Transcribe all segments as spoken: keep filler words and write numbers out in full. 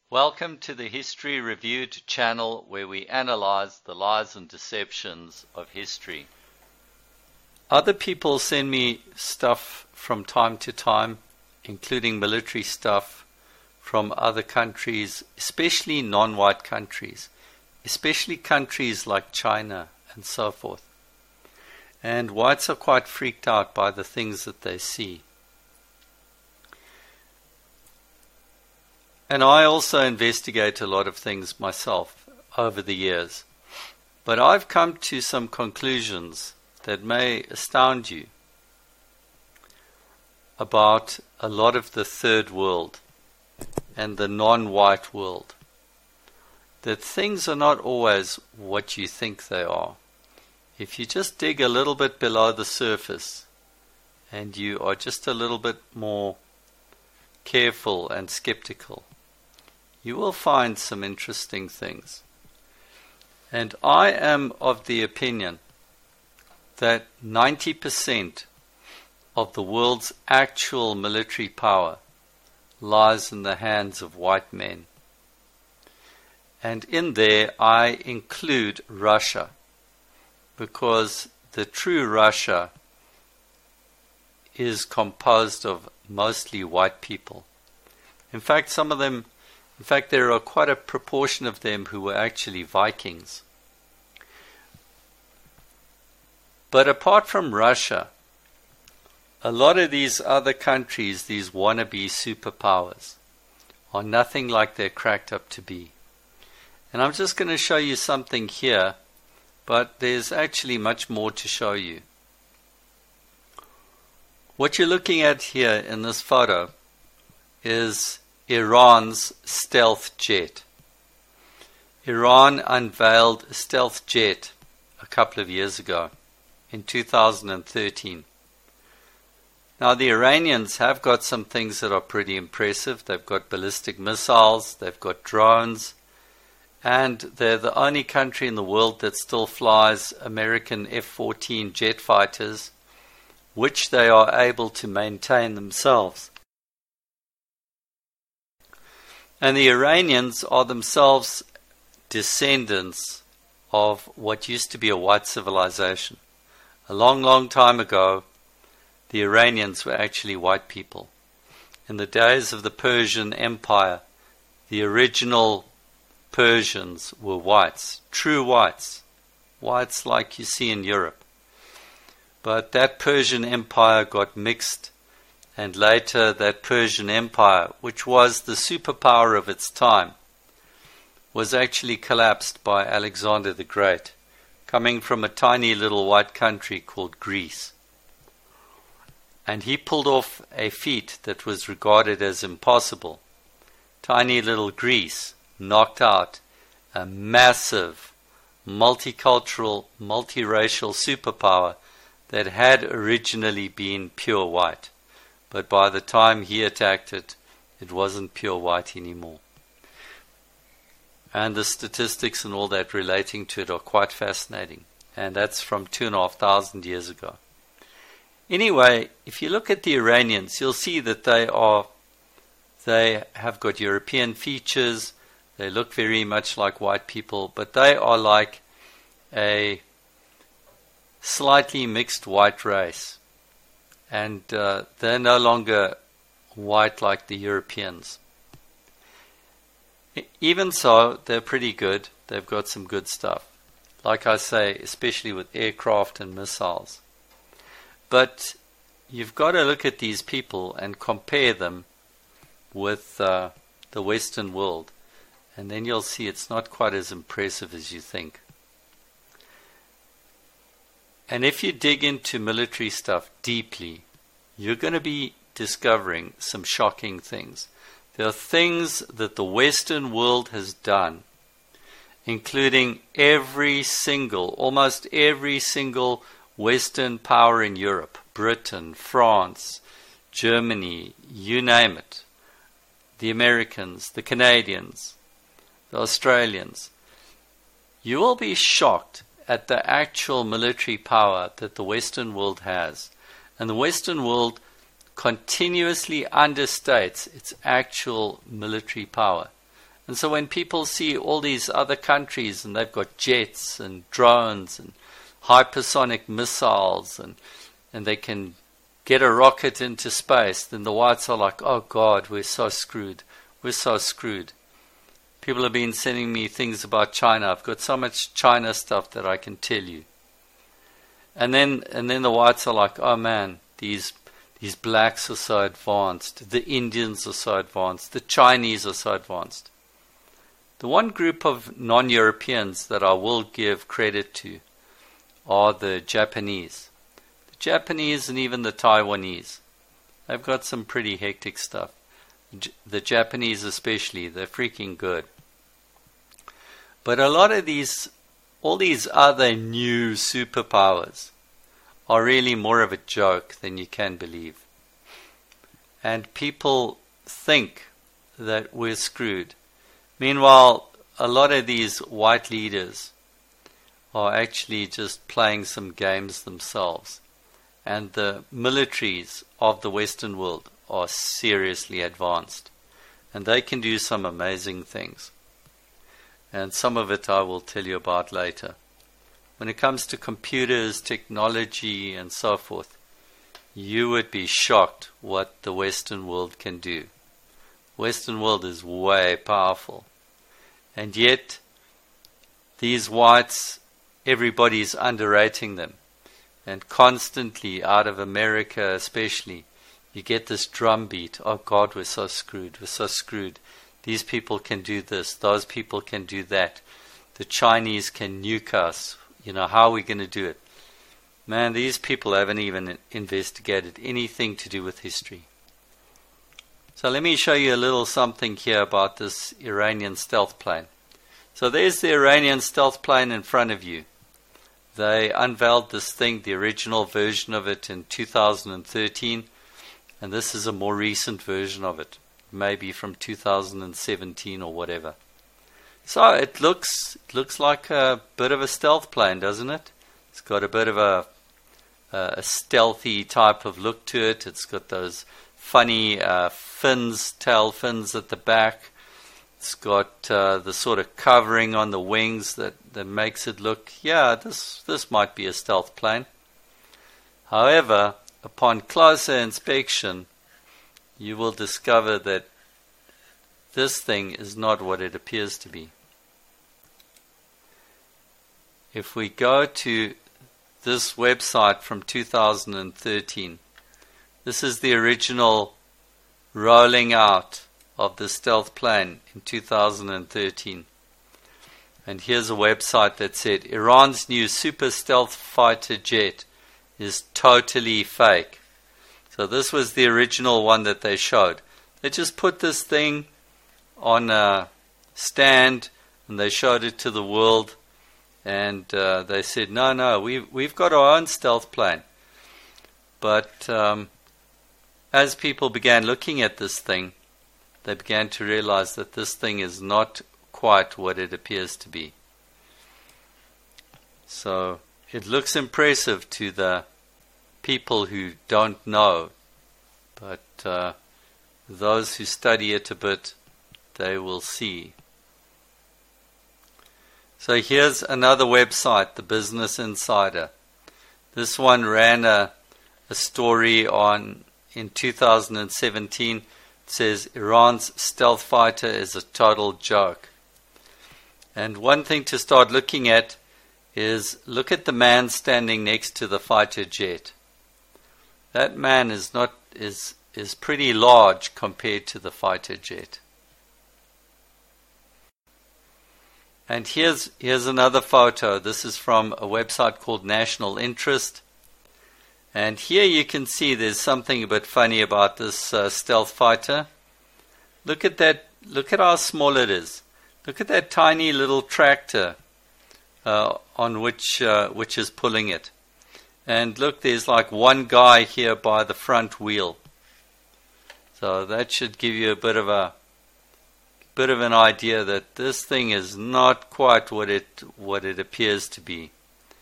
Welcome to the History Reviewed channel, where we analyze the lies and deceptions of history. Other people send me stuff from time to time, including military stuff from other countries, especially non-white countries, especially countries like China and so forth. And whites are quite freaked out by the things that they see. And I also investigate a lot of things myself over the years. But I've come to some conclusions that may astound you about a lot of the third world and the non-white world. That things are not always what you think they are. If you just dig a little bit below the surface and you are just a little bit more careful and skeptical, you will find some interesting things. And I am of the opinion that ninety percent of the world's actual military power lies in the hands of white men. And in there I include Russia, because the true Russia is composed of mostly white people. In fact, some of them In fact, there are quite a proportion of them who were actually Vikings. But apart from Russia, a lot of these other countries, these wannabe superpowers, are nothing like they're cracked up to be. And I'm just going to show you something here, but there's actually much more to show you. What you're looking at here in this photo is Iran's stealth jet. Iran unveiled a stealth jet a couple of years ago, in two thousand thirteen. Now the Iranians have got some things that are pretty impressive. They've got ballistic missiles, they've got drones, and they're the only country in the world that still flies American F fourteen jet fighters, which they are able to maintain themselves. And the Iranians are themselves descendants of what used to be a white civilization. A long, long time ago, the Iranians were actually white people. In the days of the Persian Empire, the original Persians were whites, true whites, whites like you see in Europe. But that Persian Empire got mixed, and later that Persian Empire, which was the superpower of its time, was actually collapsed by Alexander the Great, coming from a tiny little white country called Greece. And he pulled off a feat that was regarded as impossible. Tiny little Greece knocked out a massive, multicultural, multiracial superpower that had originally been pure white. But by the time he attacked it, it wasn't pure white anymore. And the statistics and all that relating to it are quite fascinating. And that's from two and a half thousand years ago. Anyway, if you look at the Iranians, you'll see that they are, they have got European features. They look very much like white people, but they are like a slightly mixed white race. And uh, they're no longer white like the Europeans. Even so, they're pretty good. They've got some good stuff. Like I say, especially with aircraft and missiles. But you've got to look at these people and compare them with uh, the Western world. And then you'll see it's not quite as impressive as you think. And if you dig into military stuff deeply, you're going to be discovering some shocking things. There are things that the Western world has done, including every single, almost every single Western power in Europe, Britain, France, Germany, you name it, the Americans, the Canadians, the Australians. You will be shocked at the actual military power that the Western world has. And the Western world continuously understates its actual military power. And so when people see all these other countries and they've got jets and drones and hypersonic missiles and and they can get a rocket into space, then the whites are like, oh God, we're so screwed. We're so screwed. People have been sending me things about China. I've got so much China stuff that I can tell you. And then and then the whites are like, oh man, these these blacks are so advanced. The Indians are so advanced. The Chinese are so advanced. The one group of non-Europeans that I will give credit to are the Japanese. The Japanese and even the Taiwanese. They've got some pretty hectic stuff. The Japanese especially, they're freaking good. But a lot of these, all these other new superpowers are really more of a joke than you can believe. And people think that we're screwed. Meanwhile, a lot of these white leaders are actually just playing some games themselves. And the militaries of the Western world are seriously advanced. And they can do some amazing things. And some of it I will tell you about later. When it comes to computers, technology, and so forth, you would be shocked what the Western world can do. Western world is way powerful. And yet, these whites, everybody's underrating them. And constantly, out of America especially, you get this drumbeat. Oh God, we're so screwed, we're so screwed. These people can do this, those people can do that. The Chinese can nuke us. You know, how are we going to do it? Man, these people haven't even investigated anything to do with history. So let me show you a little something here about this Iranian stealth plane. So there's the Iranian stealth plane in front of you. They unveiled this thing, the original version of it, in two thousand thirteen. And this is a more recent version of it, maybe from two thousand seventeen or whatever. So it looks it looks like a bit of a stealth plane, doesn't it? It's got a bit of a, a stealthy type of look to it. It's got those funny uh, fins, tail fins at the back. It's got uh, the sort of covering on the wings that, that makes it look, yeah, this this might be a stealth plane. However, upon closer inspection, you will discover that this thing is not what it appears to be. If we go to this website from two thousand thirteen, this is the original rolling out of the stealth plane in two thousand thirteen. And here's a website that said, Iran's new super stealth fighter jet is totally fake. So this was the original one that they showed. They just put this thing on a stand and they showed it to the world, and uh, they said, no, no, we've, we've got our own stealth plane. But um, as people began looking at this thing, they began to realize that this thing is not quite what it appears to be. So it looks impressive to the people who don't know, but uh, those who study it a bit, they will see. So here's another website, the Business Insider. This one ran a, a story on in two thousand seventeen. It says Iran's stealth fighter is a total joke. And one thing to start looking at is look at the man standing next to the fighter jet. That man is not is is pretty large compared to the fighter jet. And here's here's another photo. This is from a website called National Interest. And here you can see there's something a bit funny about this uh, stealth fighter. Look at that. Look at how small it is. Look at that tiny little tractor uh, on which uh, which is pulling it. And look, there's like one guy here by the front wheel. So that should give you a bit of a bit of an idea that this thing is not quite what it what it appears to be.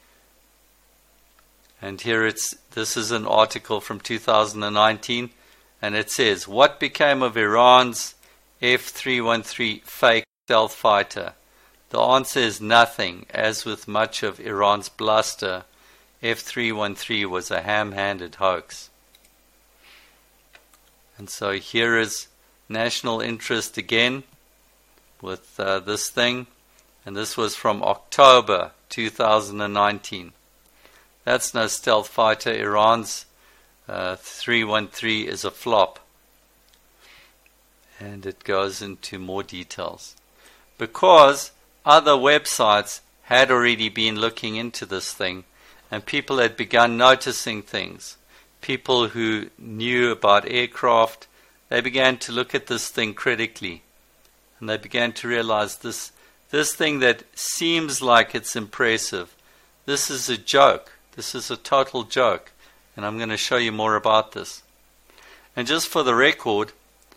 And here it's this is an article from two thousand nineteen, and it says, what became of Iran's F three thirteen fake stealth fighter? The answer is nothing. As with much of Iran's bluster, F three thirteen was a ham-handed hoax. And so here is national interest again with uh, this thing. And this was from October two thousand nineteen. That's no stealth fighter. Iran's uh, three one three is a flop. And it goes into more details. Because other websites had already been looking into this thing, and people had begun noticing things. People who knew about aircraft, they began to look at this thing critically. And they began to realize this, this thing that seems like it's impressive, this is a joke. This is a total joke. And I'm going to show you more about this. And just for the record,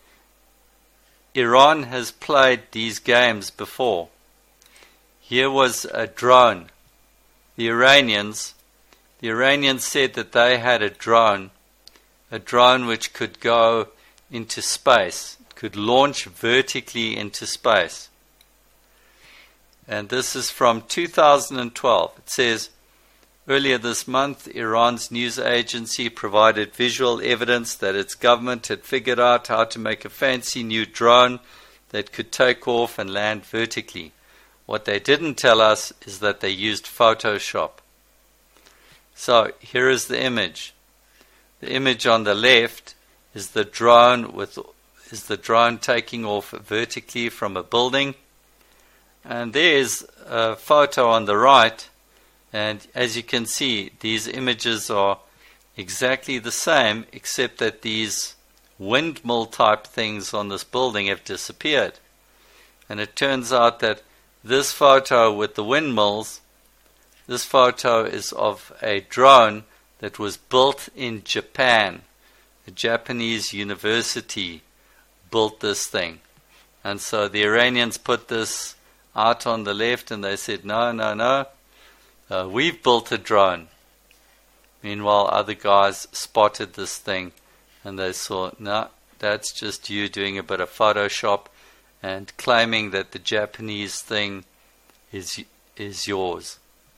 Iran has played these games before. Here was a drone. The Iranians, the Iranians said that they had a drone, a drone which could go into space, could launch vertically into space. And this is from two thousand twelve. It says, earlier this month, Iran's news agency provided visual evidence that its government had figured out how to make a fancy new drone that could take off and land vertically. What they didn't tell us is that they used Photoshop. So here is the image. The image on the left is the drone with is the drone taking off vertically from a building. And there's a photo on the right. And as you can see, these images are exactly the same, except that these windmill type things on this building have disappeared. And it turns out that this photo with the windmills, this photo is of a drone that was built in Japan. A Japanese university built this thing. And so the Iranians put this out on the left and they said, no, no, no, uh, we've built a drone. Meanwhile, other guys spotted this thing and they saw, no, that's just you doing a bit of Photoshop and claiming that the Japanese thing is is yours.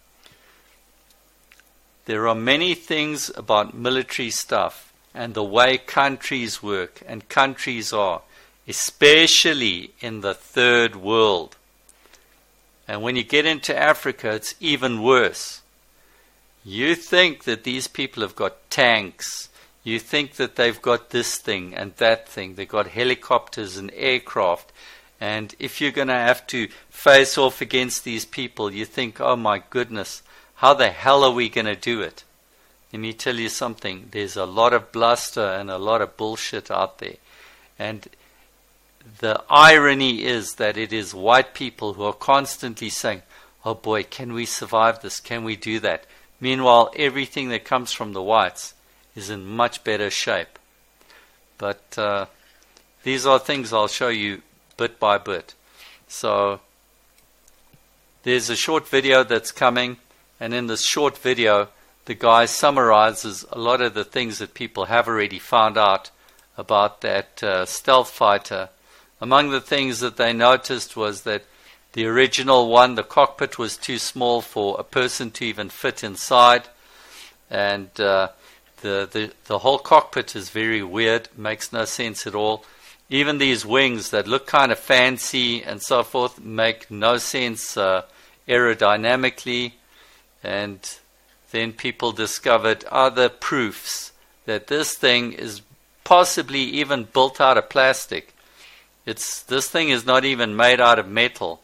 There are many things about military stuff and the way countries work and countries are, especially in the third world. And when you get into Africa, it's even worse. You think that these people have got tanks. You think that they've got this thing and that thing. They've got helicopters and aircraft. And if you're going to have to face off against these people, you think, oh my goodness, how the hell are we going to do it? Let me tell you something. There's a lot of bluster and a lot of bullshit out there. And the irony is that it is white people who are constantly saying, oh boy, can we survive this? Can we do that? Meanwhile, everything that comes from the whites is in much better shape. But uh, these are things I'll show you bit by bit. So there's a short video that's coming, and in this short video the guy summarizes a lot of the things that people have already found out about that uh, stealth fighter. Among the things that they noticed was that the original one, the cockpit was too small for a person to even fit inside, and uh, the, the the whole cockpit is very weird, makes no sense at all. Even these wings that look kind of fancy and so forth make no sense uh, aerodynamically. And then people discovered other proofs that this thing is possibly even built out of plastic. It's this thing is not even made out of metal.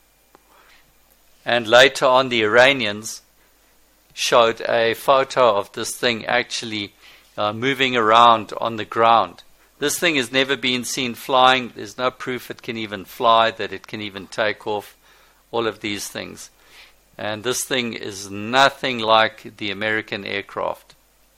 And later on, the Iranians showed a photo of this thing actually uh, moving around on the ground. This thing has never been seen flying. There's no proof it can even fly, that it can even take off, all of these things. And this thing is nothing like the American aircraft.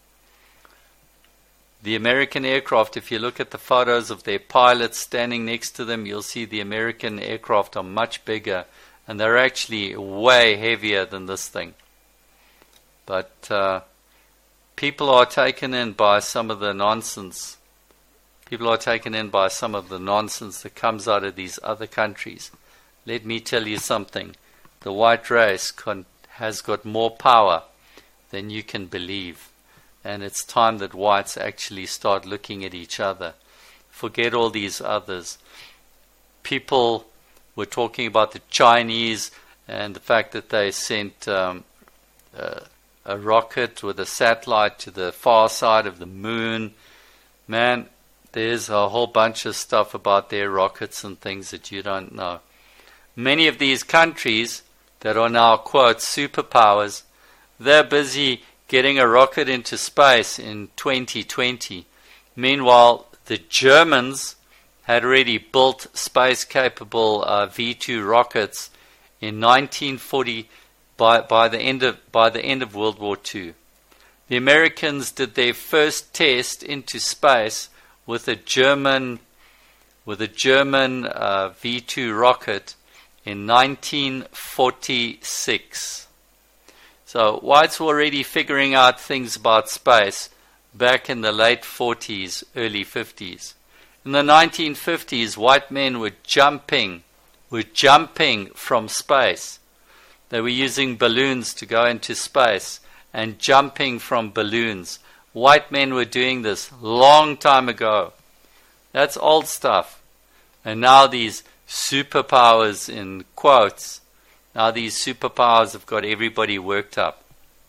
The American aircraft, if you look at the photos of their pilots standing next to them, you'll see the American aircraft are much bigger, and they're actually way heavier than this thing. But uh, people are taken in by some of the nonsense. People are taken in by some of the nonsense that comes out of these other countries. let me tell you something. The white race con- has got more power than you can believe. And it's time that whites actually start looking at each other. Forget all these others. People were talking about the Chinese and the fact that they sent um, uh, a rocket with a satellite to the far side of the moon. Man, there's a whole bunch of stuff about their rockets and things that you don't know. Many of these countries that are now, quote, superpowers, they're busy getting a rocket into space in twenty twenty. Meanwhile, the Germans had already built space-capable uh, V two rockets in nineteen forty by, by, the end of, by the end of World War Two. The Americans did their first test into space with a German, with a German uh, V two rocket in nineteen forty-six. So whites were already figuring out things about space back in the late forties, early fifties. In the nineteen fifties, white men were jumping, were jumping from space. They were using balloons to go into space and jumping from balloons. White men were doing this long time ago. That's old stuff. And now these superpowers, in quotes, now these superpowers have got everybody worked up.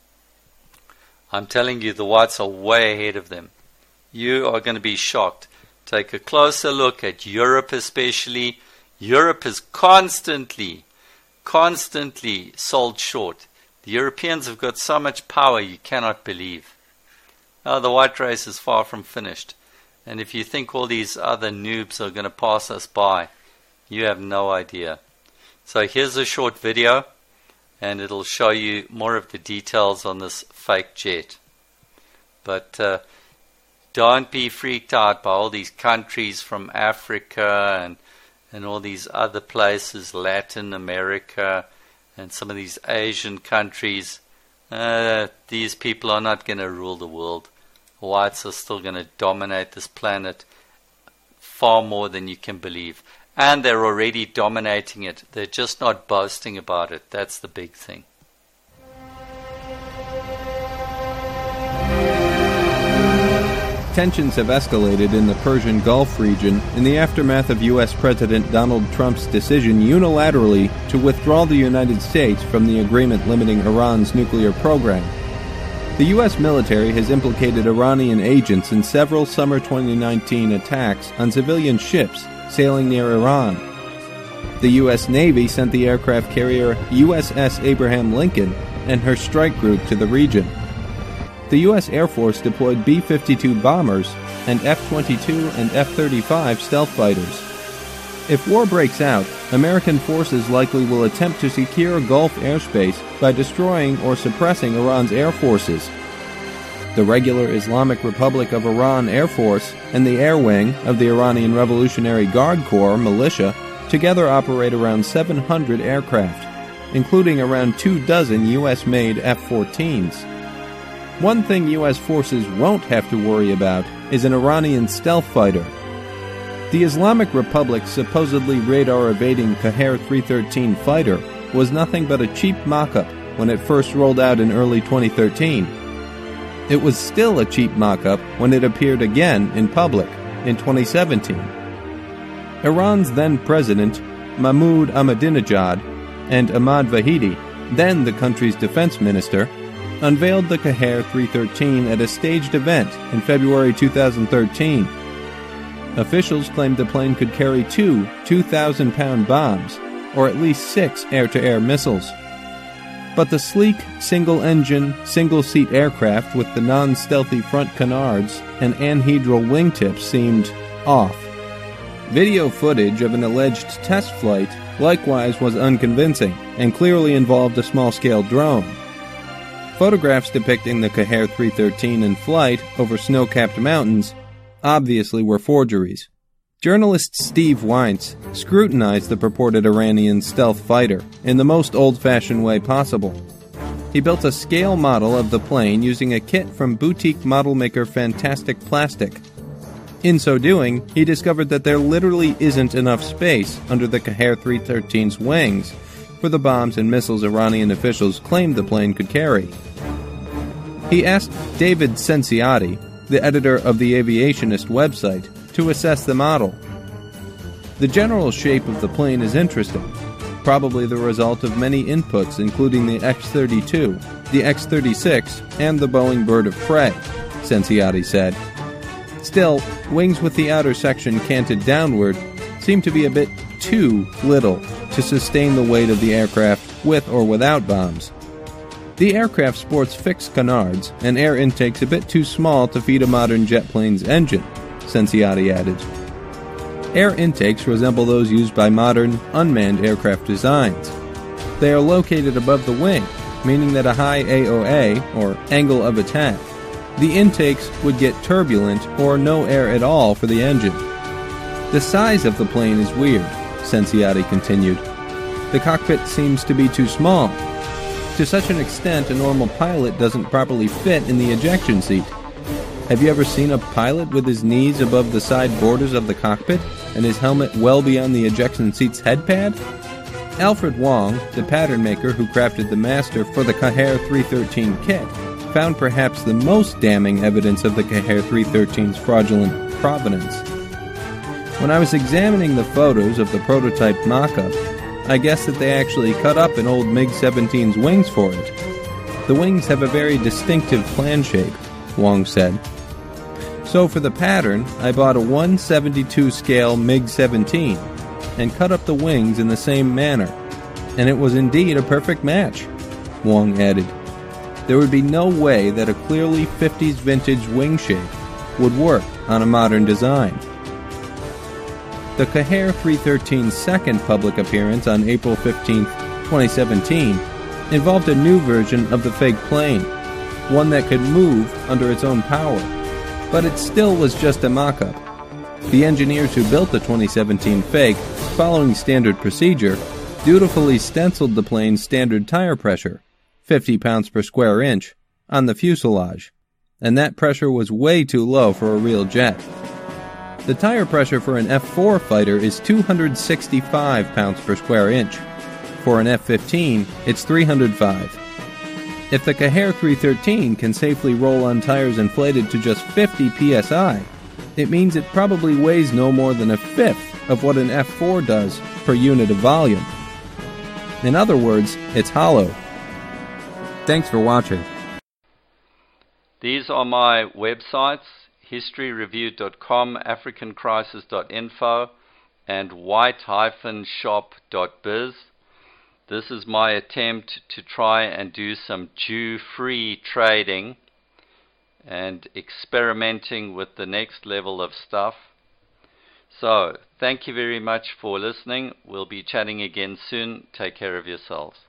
I'm telling you, the whites are way ahead of them. You are going to be shocked. Take a closer look at Europe especially. Europe is constantly, constantly sold short. The Europeans have got so much power you cannot believe. Now the white race is far from finished. And if you think all these other noobs are going to pass us by, you have no idea. So here's a short video, and it'll show you more of the details on this fake jet. But uh, don't be freaked out by all these countries from Africa and, and all these other places, Latin America, and some of these Asian countries. Uh, these people are not going to rule the world. Whites are still going to dominate this planet far more than you can believe. And they're already dominating it. They're just not boasting about it. That's the big thing. Tensions have escalated in the Persian Gulf region in the aftermath of U S President Donald Trump's decision unilaterally to withdraw the United States from the agreement limiting Iran's nuclear program. The U S military has implicated Iranian agents in several summer twenty nineteen attacks on civilian ships sailing near Iran. The U S Navy sent the aircraft carrier U S S Abraham Lincoln and her strike group to the region. The U S Air Force deployed B fifty-two bombers and F twenty-two and F thirty-five stealth fighters. If war breaks out, American forces likely will attempt to secure Gulf airspace by destroying or suppressing Iran's air forces. The regular Islamic Republic of Iran Air Force and the Air Wing of the Iranian Revolutionary Guard Corps militia together operate around seven hundred aircraft, including around two dozen U S-made F fourteens. One thing U S forces won't have to worry about is an Iranian stealth fighter. The Islamic Republic's supposedly radar-evading Qaher three thirteen fighter was nothing but a cheap mock-up when it first rolled out in early twenty thirteen. It was still a cheap mock-up when it appeared again in public in twenty seventeen. Iran's then-president, Mahmoud Ahmadinejad, and Ahmad Vahidi, then the country's defense minister, unveiled the Qaher three thirteen at a staged event in February two thousand thirteen. Officials claimed the plane could carry two two thousand pound bombs, or at least six air-to-air missiles. But the sleek, single-engine, single-seat aircraft with the non-stealthy front canards and anhedral wingtips seemed off. Video footage of an alleged test flight likewise was unconvincing and clearly involved a small-scale drone. Photographs depicting the Qaher three thirteen in flight over snow-capped mountains obviously were forgeries. Journalist Steve Weintz scrutinized the purported Iranian stealth fighter in the most old-fashioned way possible. He built a scale model of the plane using a kit from boutique model maker Fantastic Plastic. In so doing, he discovered that there literally isn't enough space under the Kaher three thirteen's wings for the bombs and missiles Iranian officials claimed the plane could carry. He asked David Cenciati, the editor of the Aviationist website, to assess the model. The general shape of the plane is interesting, probably the result of many inputs including the X thirty-two, the X thirty-six, and the Boeing Bird of Prey, Cenciati said. Still, wings with the outer section canted downward seem to be a bit too little to sustain the weight of the aircraft with or without bombs. The aircraft sports fixed canards and air intakes a bit too small to feed a modern jet plane's engine, Cenciati added. Air intakes resemble those used by modern, unmanned aircraft designs. They are located above the wing, meaning that a high A O A, or angle of attack, the intakes would get turbulent or no air at all for the engine. The size of the plane is weird, Cenciati continued. The cockpit seems to be too small. To such an extent, a normal pilot doesn't properly fit in the ejection seat. Have you ever seen a pilot with his knees above the side borders of the cockpit and his helmet well beyond the ejection seat's head pad? Alfred Wong, the pattern maker who crafted the master for the Kaher three thirteen kit, found perhaps the most damning evidence of the Kaher three thirteen's fraudulent provenance. When I was examining the photos of the prototype mock-up, I guessed that they actually cut up an old MiG seventeen's wings for it. The wings have a very distinctive plan shape, Wong said. So for the pattern, I bought a one seventy-two scale MiG seventeen and cut up the wings in the same manner, and it was indeed a perfect match, Wong added. There would be no way that a clearly fifties vintage wing shape would work on a modern design. The Kaher three thirteen's second public appearance on April fifteenth, twenty seventeen, involved a new version of the fake plane, one that could move under its own power, but it still was just a mock-up. The engineers who built the twenty seventeen fake, following standard procedure, dutifully stenciled the plane's standard tire pressure, fifty pounds per square inch, on the fuselage, and that pressure was way too low for a real jet. The tire pressure for an F four fighter is two hundred sixty-five pounds per square inch. For an F fifteen, it's three hundred five. If the Kaher three thirteen can safely roll on tires inflated to just fifty P S I, it means it probably weighs no more than a fifth of what an F four does per unit of volume. In other words, it's hollow. Thanks for watching. These are my websites, history review dot com, african crisis dot info, and white dash shop dot biz. This is my attempt to try and do some Jew-free trading and experimenting with the next level of stuff. So, thank you very much for listening. We'll be chatting again soon. Take care of yourselves.